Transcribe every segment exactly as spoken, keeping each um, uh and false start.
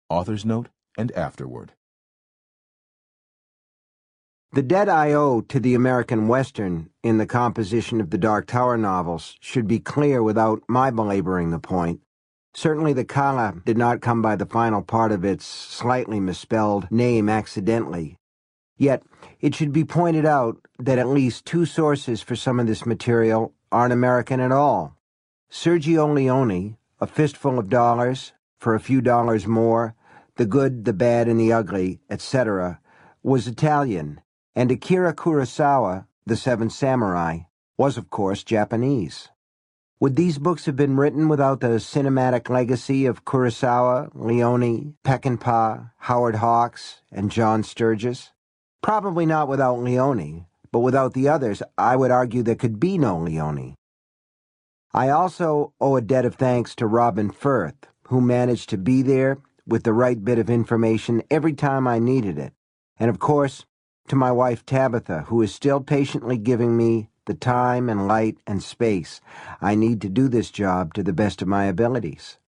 Author's Note and Afterword. The debt I owe to the American Western in the composition of the Dark Tower novels should be clear without my belaboring the point. Certainly the Kala did not come by the final part of its slightly misspelled name accidentally. Yet, it should be pointed out that at least two sources for some of this material aren't American at all. Sergio Leone, A Fistful of Dollars, For a Few Dollars More, The Good, the Bad, and the Ugly, et cetera, was Italian, and Akira Kurosawa, The Seven Samurai, was of course Japanese. Would these books have been written without the cinematic legacy of Kurosawa, Leone, Peckinpah, Howard Hawks, and John Sturges? Probably not without Leone, but without the others, I would argue there could be no Leone. I also owe a debt of thanks to Robin Firth, who managed to be there with the right bit of information every time I needed it, and of course, to my wife Tabitha, who is still patiently giving me the time and light and space I need to do this job to the best of my abilities.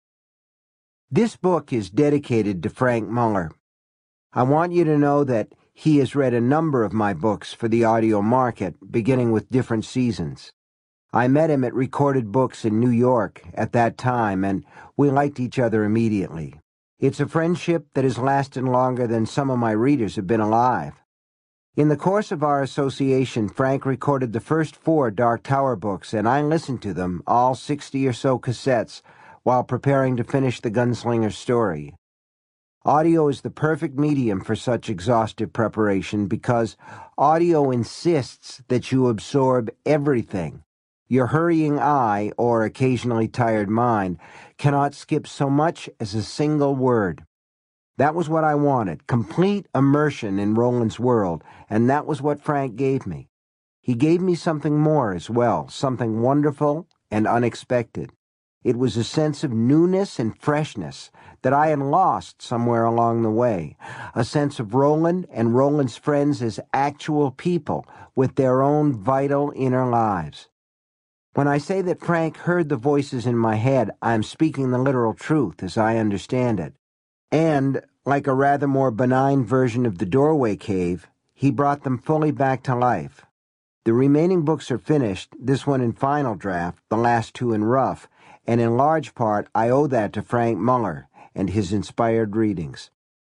This book is dedicated to Frank Muller. I want you to know that he has read a number of my books for the audio market, beginning with different seasons. I met him at Recorded Books in New York at that time, and we liked each other immediately. It's a friendship that has lasted longer than some of my readers have been alive. In the course of our association, Frank recorded the first four Dark Tower books, and I listened to them, all sixty or so cassettes, while preparing to finish the Gunslinger's story. Audio is the perfect medium for such exhaustive preparation because audio insists that you absorb everything. Your hurrying eye, or occasionally tired mind, cannot skip so much as a single word. That was what I wanted, complete immersion in Roland's world, and that was what Frank gave me. He gave me something more as well, something wonderful and unexpected. It was a sense of newness and freshness that I had lost somewhere along the way, a sense of Roland and Roland's friends as actual people with their own vital inner lives. When I say that Frank heard the voices in my head, I am speaking the literal truth as I understand it. And, like a rather more benign version of the Doorway Cave, he brought them fully back to life. The remaining books are finished, this one in final draft, the last two in rough, and in large part I owe that to Frank Muller and his inspired readings.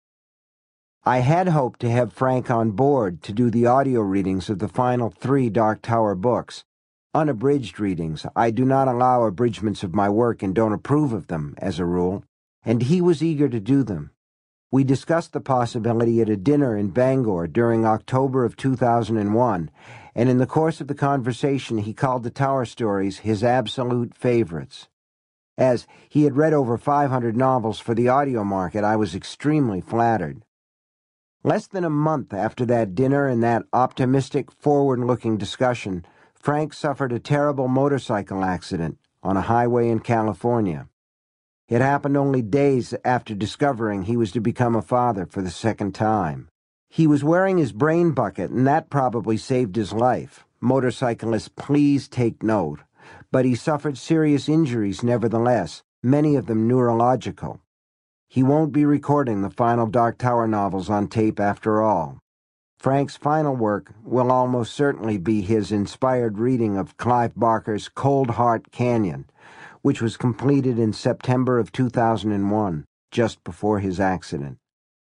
I had hoped to have Frank on board to do the audio readings of the final three Dark Tower books. Unabridged readings. I do not allow abridgments of my work and don't approve of them, as a rule, and he was eager to do them. We discussed the possibility at a dinner in Bangor during October of two thousand one, and in the course of the conversation he called the Tower stories his absolute favorites. As he had read over five hundred novels for the audio market, I was extremely flattered. Less than a month after that dinner and that optimistic, forward-looking discussion, Frank suffered a terrible motorcycle accident on a highway in California. It happened only days after discovering he was to become a father for the second time. He was wearing his brain bucket, and that probably saved his life. Motorcyclists, please take note. But he suffered serious injuries nevertheless, many of them neurological. He won't be recording the final Dark Tower novels on tape after all. Frank's final work will almost certainly be his inspired reading of Clive Barker's Cold Heart Canyon, which was completed in September of two thousand one, just before his accident.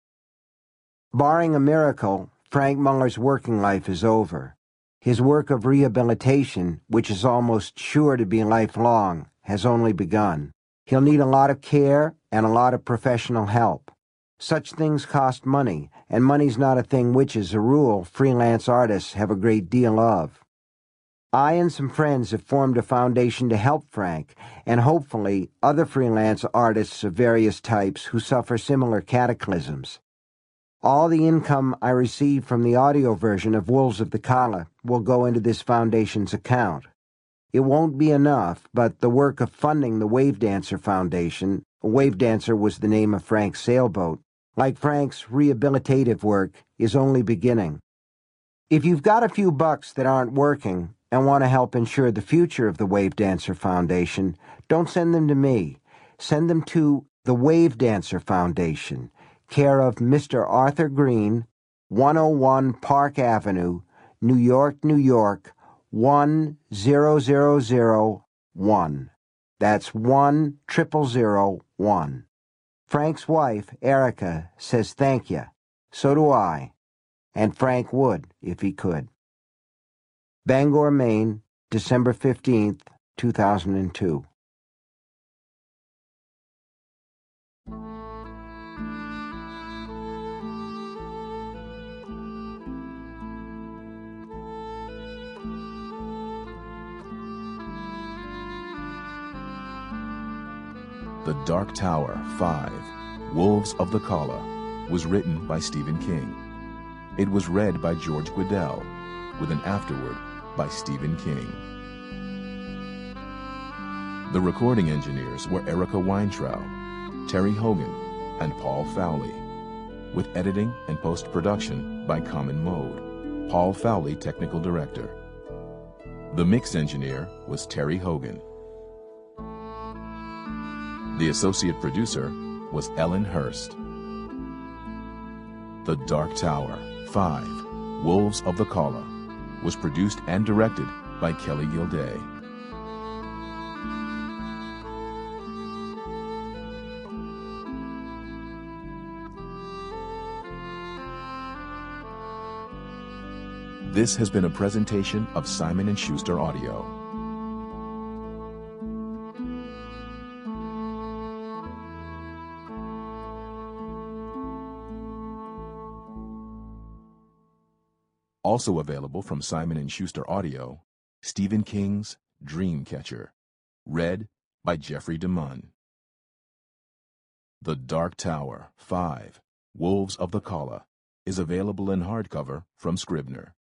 Barring a miracle, Frank Muller's working life is over. His work of rehabilitation, which is almost sure to be lifelong, has only begun. He'll need a lot of care and a lot of professional help. Such things cost money, and money's not a thing which, as a rule, freelance artists have a great deal of. I and some friends have formed a foundation to help Frank, and hopefully other freelance artists of various types who suffer similar cataclysms. All the income I receive from the audio version of Wolves of the Kala will go into this foundation's account. It won't be enough, but the work of funding the Wave Dancer Foundation, Wave Dancer was the name of Frank's sailboat, like Frank's rehabilitative work, is only beginning. If you've got a few bucks that aren't working and want to help ensure the future of the Wave Dancer Foundation, don't send them to me. Send them to The Wave Dancer Foundation, care of Mister Arthur Green, one oh one Park Avenue, New York, New York, one zero zero zero one. That's one triple zero one. Frank's wife, Erica, says thank you. So do I. And Frank would, if he could. Bangor, Maine, December fifteenth, two thousand two. The Dark Tower five, Wolves of the Kala, was written by Stephen King. It was read by George Guidall, with an afterword by Stephen King. The recording engineers were Erica Weintraub, Terry Hogan, and Paul Fowley, with editing and post-production by Common Mode, Paul Fowley, technical director. The mix engineer was Terry Hogan. The associate producer was Ellen Hurst. The Dark Tower five, Wolves of the Kala, was produced and directed by Kelly Gilday. This has been a presentation of Simon and Schuster Audio. Also available from Simon and Schuster Audio, Stephen King's Dreamcatcher, read by Jeffrey DeMunn. The Dark Tower five, Wolves of the Kala, is available in hardcover from Scribner.